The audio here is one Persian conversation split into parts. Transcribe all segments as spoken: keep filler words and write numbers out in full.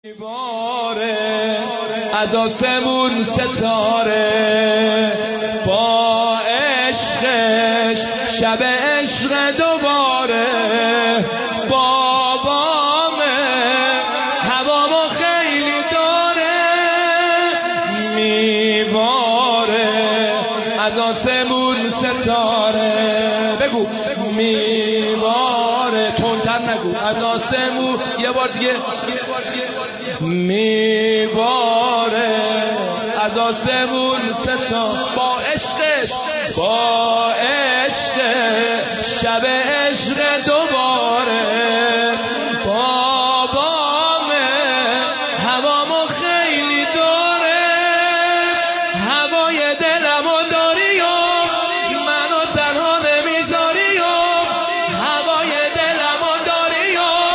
میباره از آسمون ستاره با عشقش شب عشق دوباره بابامه هوامو خیلی داره میباره از آسمون ستاره بگو میباره تندتر نگو از آسمون یه بار دیگه میباره از آسمون ستا با عشقش با عشقش شب عشق دوباره بابامه هوامو خیلی داره هوای دلمو داری و منو تنها نمیذاری و هوای دلمو داری و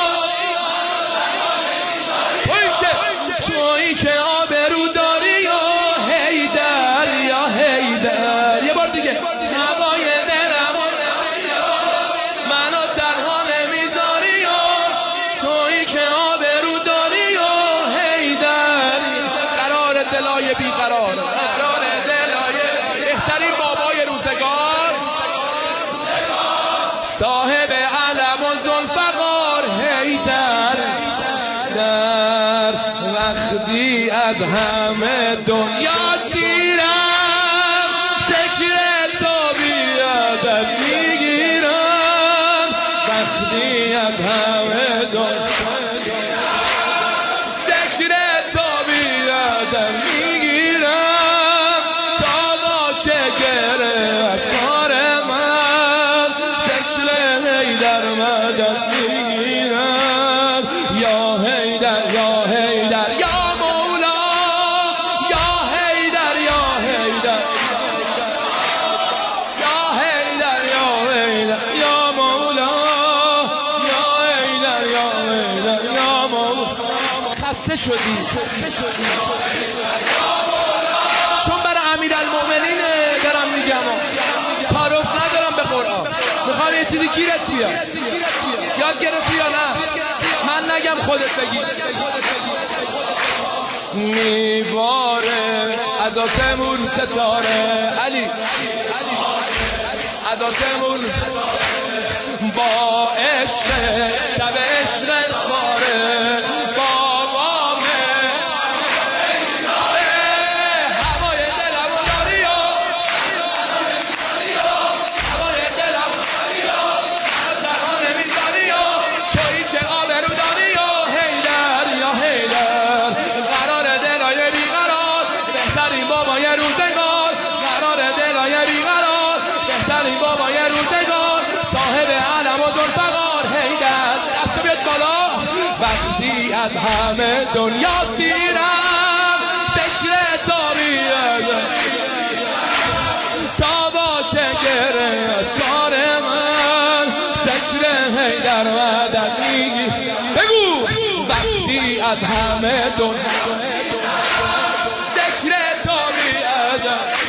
تویی که آبرو داری یا حیدر یا حیدر یه بار دیگه هوای دلم منو تنها نمیذاری یا تویی که آبرو داری یا حیدر قرار دلای بیقرار قرار دلای بهترین بابای روزگار صاحب علم و ذوالفقار حیدر در وقتی از همه دنیا سیرم ذکر تو بیادت میگیرم وقتی از همه دنیا ذکر تو بیادت میگیرم تا باشه گره از کار من ذکر حیدر مدد میگیرم یا حیدر یا حیدر یا مولا یا حیدر یا حیدر یا حیدر یا حیدر یا مولا یا حیدر یا حیدر یا مولا خسته شدی چون برای امیرالمومنین دارم میگم تعارف ندارم به قرآن میخوام یه چیزی گیرت بیاد یاد گرفتی یا نه من نگم خودت بگی میباره از آسمون ستاره علی از آسمون با عشق شب عشق خاره بابامه هوای دلم داری و هوای دلم داری و تنها نمیذاری و تویی که آبرو داری و حیدر یا حیدر قرار دلای بیقرار بهترین بابای روزگار قرار دلای بیقرار بهترین بابای روزگار صاحب علم و ذوالفقار حیدر دست بیاد بالا وقتی از همه دنیا سیرم ذکر تو بیاد تا باشه گره از کار من ذکر حیدر مدد میگی بگو وقتی از همه دنیا ذکر تو بیاد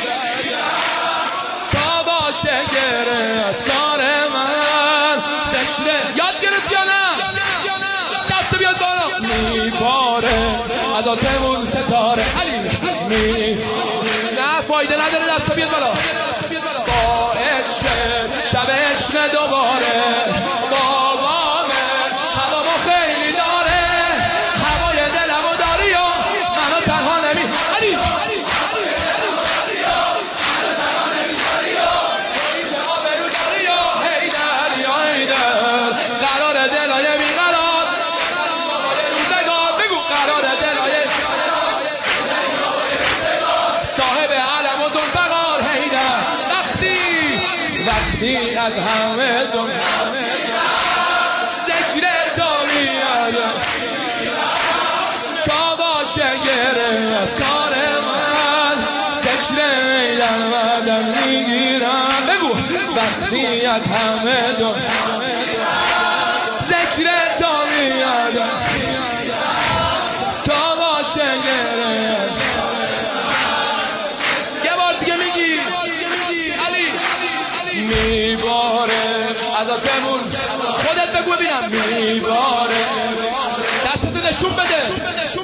تا باشه گره از کار من ذکر یاد گرفت یا نه دست بیاد بالا میباره از آسمون ستاره علی می نه فایده نداره دست بیاد بالا با عشق شب عشق دوباره بابامه هوامو خیلی داره هوای دلمو داری و منو تنها نمی علی وقتی از همه دنیا ذکر تو میاد تا باشه گره از کار من ذکر حیدر مدد میگیرم بگو وقتی از همه دنیا ذکر تو میاد تا باشه گره یه بار دیگه میگی میباره از آسمون خودت بگو ببینم میباره دستتو نشون بده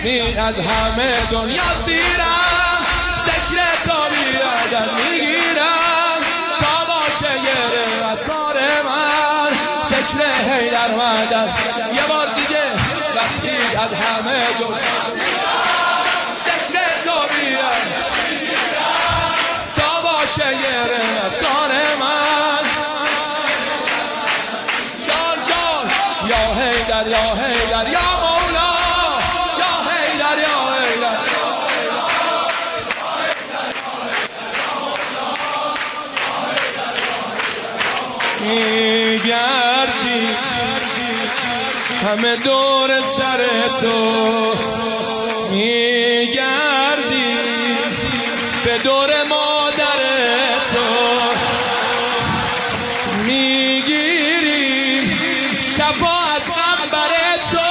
وقتی از همه دنیا سیرم ذکر تو بیادر میگیرم تا باشه گره از کار من ذکر حیدر مدد. یه بار دیگه وقتی از همه دنیا ذکر تو بیادر تا باشه گره از کار من. جان جان یا حیدر یا حیدر یا مولا یا حیدر یا حیدر میگردی همه دور سر تو میگردی به دور مادر تو میگیری شفا از عنبر تو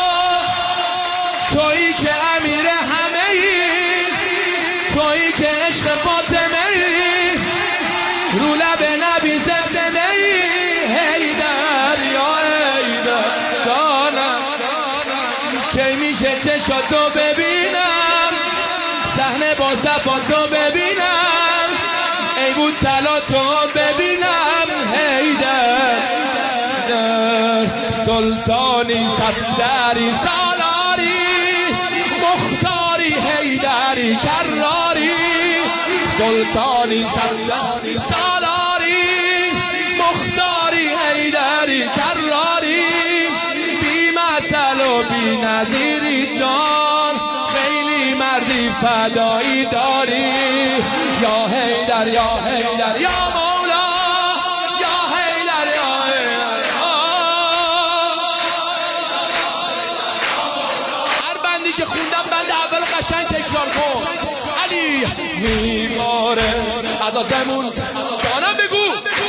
تویی که امیر همه ای تویی که عشق فاطمه ای رو لب نبی زلزله ای حیدر یا حیدر جانم کی میشه چشاتو ببینم صحنه با صفاتو ببینم ای بود طلا تو ببینم حیدر سلطانی صفدری سالاری مختاری حیدری کراری سلطانی صفدری سالاری مختاری حیدری کراری بی مثل و بی نظیری جان خیلی مردی فدایی داری یا حیدر یا حیدر یا مولا یا حیدر یا حیدر. هر بندی که خوندم بند اول قشنگ تکرار کن. علی میباره از آسمون جانم بگو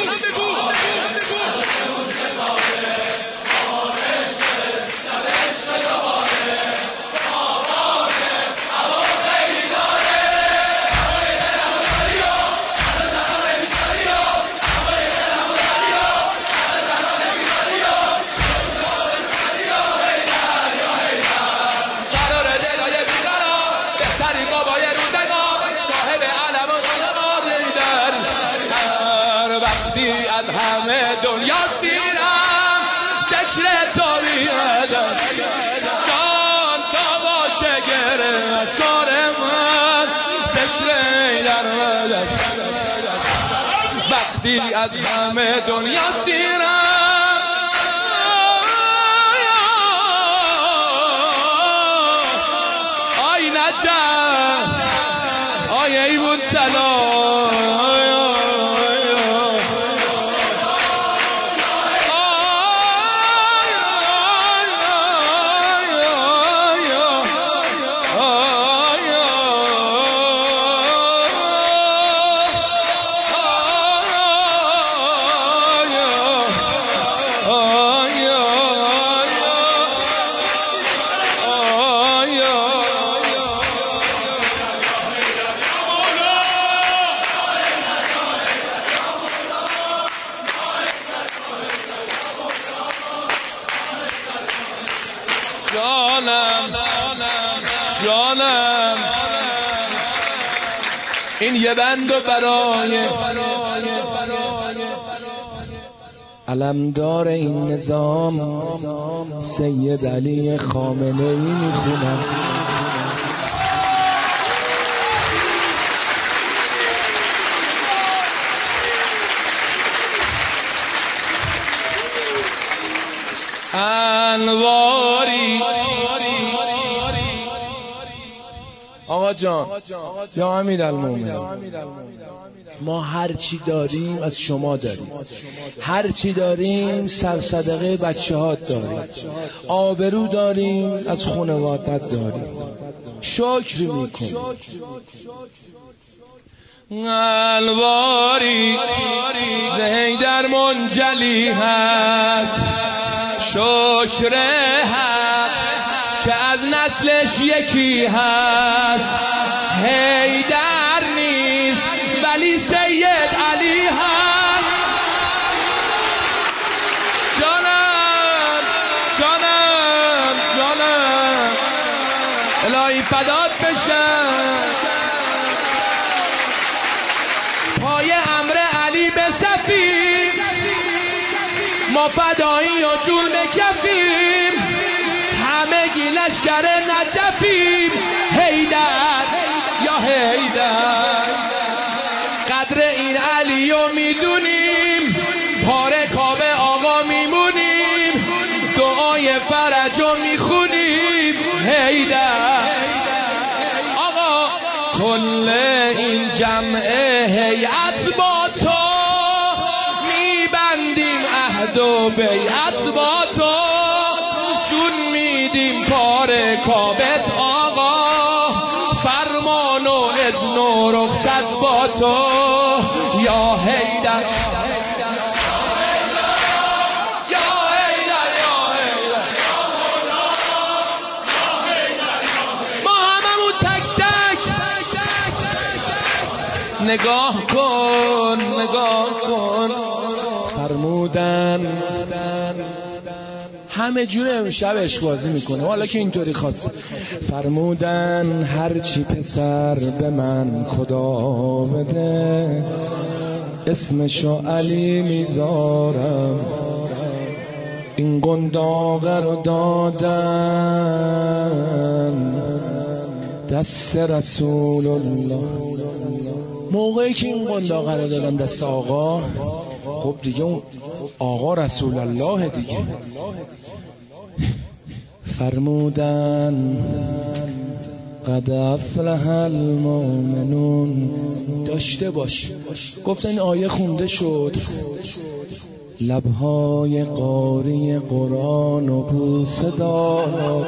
از همه دنیا سیرم ذکر تو بیادر جان تا باشه گره از کار من ذکر حیدر مدد. وقتی از همه دنیا سیرم آی نجف آی ای بود طلا جانم جانم این یه بند و برای علمدار این نظام سید علی خامنه ای میخونم. انواری آقا جان یا امیرالمومنین ما هر چی داریم از شما داریم، هر چی داریم سرصدقه بچه ها داریم، آبرو داریم از خانوادت داریم، شکر میکنیم. انواری حیدر منجلی هست شکر حق که از نسلش یکی هست، حیدر نیست ولی سید علی هست. جانم جانم جانم الهی فدات بشم پای امر علی به صفیم ما فدایی و جون کفیم همه گی لشکر نجفیم حیدر یا حیدر قدر این علی رو میدونیم پاره کابه آقا میمونیم دعای فرج رو میخونیم حیدر آقا کل این جمع هیئت با تو میبندیم عهد و بیعت با تو جون میدیم پاره کابت آقا فرمان و اذن و رخصت با تو یا حیدر نگاه کن نگاه کن فرمودن همه جور امشب عشق بازی میکنه حالا که اینطوری خواست فرمودن هرچی پسر به من خدا بده اسمشو علی میذارم این قنداقه رو دادن دست رسول الله موقعی که این قنداقه رو دادن دست آقا خب دیگه اون آقا رسول الله دیگه فرمودن قد افلح المؤمنون داشته باش گفتن این آیه خونده شد لبهای قاری قرآن و بوسه داد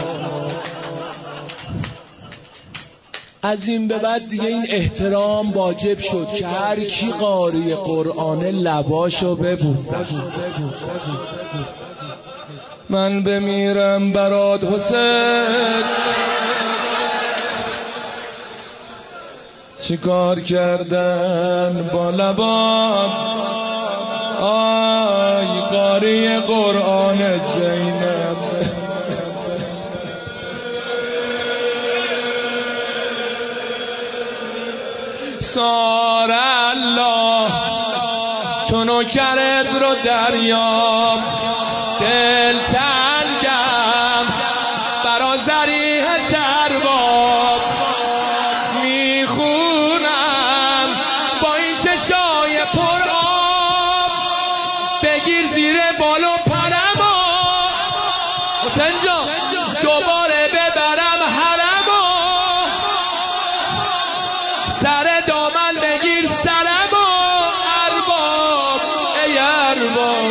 از این به بعد دیگه این احترام واجب شد که هر کی قاری قرآن لباشو ببوسه من بمیرم برات حسین چیکار کردن با لبات آی قاری قرآن زینب سار الله تو نوکرت رو دریاب دل تنگم برا ذریح ترباب میخونم با این چشای پر آب بگیر زیر بال و پرما حسین جان دوباره ببرم حرما سر دامن بگیر سلما ارباب ای ارباب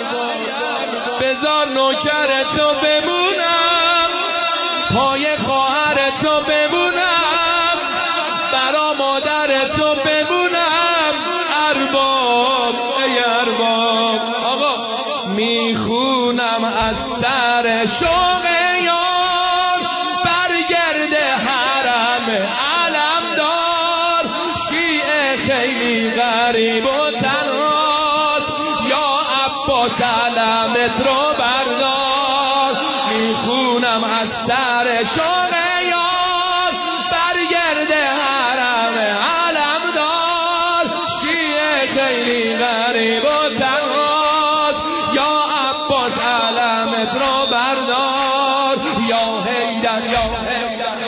بذار نوکرتو بمونم پای خواهرتو بمونم برا مادرتو بمونم ارباب ای ارباب آقا میخونم از سر شوق یار برگرده حرم علمدار شیعه خیلی غریب و تنهاست یا عباس علمت رو بردار میخونم از سر شوق یار برگرده حرم علمدار شیعه خیلی غریب و تنهاست یا عباس علمت رو بردار یا حیدر یا حیدر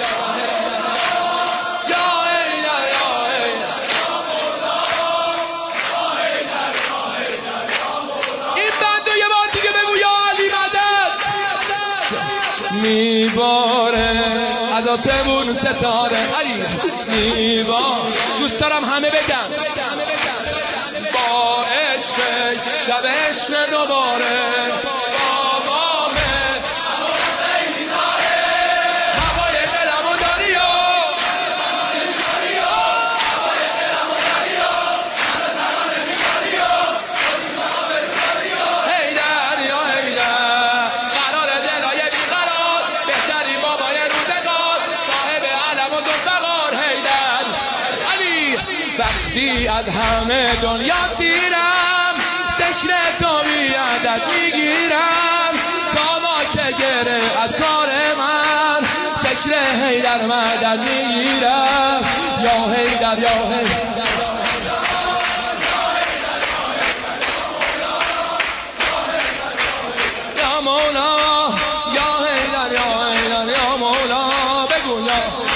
میباره از آسمون ستاره علی میباره دوست دارم همه بگم با عشق شب عشق دوباره وقتی از همه دنیا سیرم ذکر تو بیادت میگیرم تماشه گره از کار من فکر حیدر مدد میرم یا حیدر یا حیدر یا مولا یا حیدر یا حیدر یا مولا بگو یا